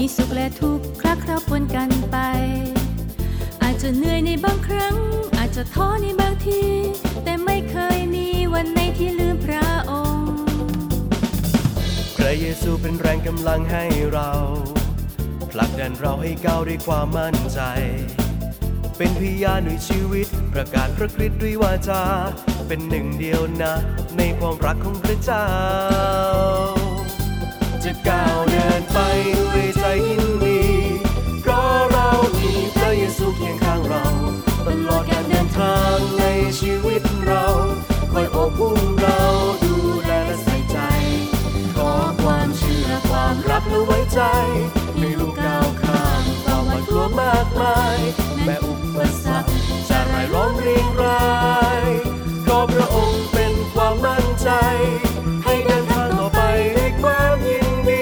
สุขและทุกข์คลักเคล้าปนกันไปอาจจะเหนื่อยในบางครั้งอาจจะท้อในบางทีแต่ไม่เคยมีวันไหนที่ลืมพระองค์พระเยซูเป็นแรงกำลังให้เราผลักดันเราให้ก้าวด้วยความมั่นใจเป็นพยานด้วยชีวิตประกาศพระคริสต์ด้วยวาจาเป็นหนึ่งเดียวนะในความรักของพระเจ้าจะก้าวเดินไปด้วยใจยินดีเพราะเรามีพระเยซูเคียงข้างเราตลอดการเดินทางในชีวิตเราคอยอบอุ้มเราดูแลและใส่ใจขอความเชื่อความรักและไว้ใจให้ลูกก้าวข้ามความหวาดกลัวมากมายแม้อุปสรรคจะร้ายร้อนเรียงรายขอพระองค์เป็นความมั่นใจให้เดินทางต่อไปด้วยความยินดี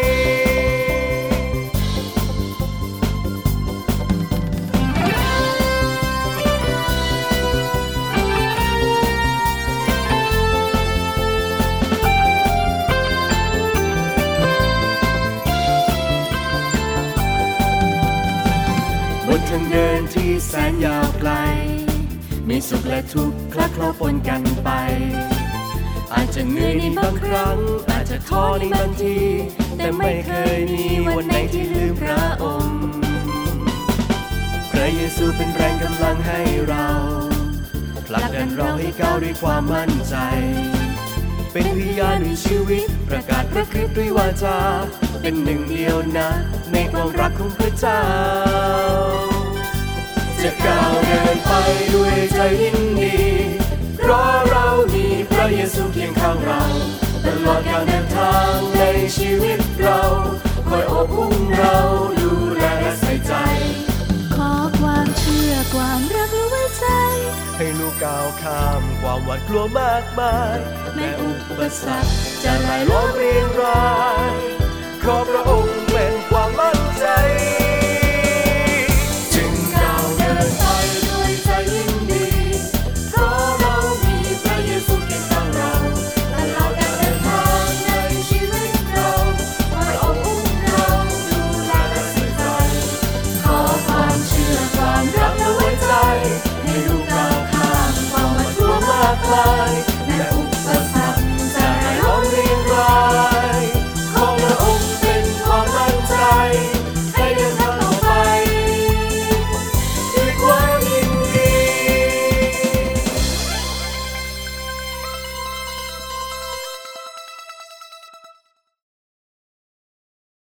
บนทางเดินที่แสนยาวไกลมีสุขและทุกข์คลักเคล้าปนกันไปอาจจะเหนื่อยในบางครั้งอาจจะท้อในบางทีแต่ไม่เคยมีวันไหนที่ลืมพระองค์พระเยซูเป็นแรงกำลังให้เราผลักดันเราให้ก้าวด้วยความมั่นใจเป็นพยานด้วยชีวิตประกาศพระคริสต์ด้วยวาจาเป็นหนึ่งเดียวนะในความรักของพระเจ้าจะก้าวเดินไปด้วยใจยินดีเพราะเรามีพระเยซูเคียงข้างเราตลอดการเดินทางในชีวิตเราคอยอบอุ้มเราดูแลและใส่ใจขอความเชื่อความรักและไว้ใจให้ลูกก้าวข้ามความหวาดกลัวมากมายแม้อุปสรรคจะร้ายร้อนเรียงรายขอพระองค์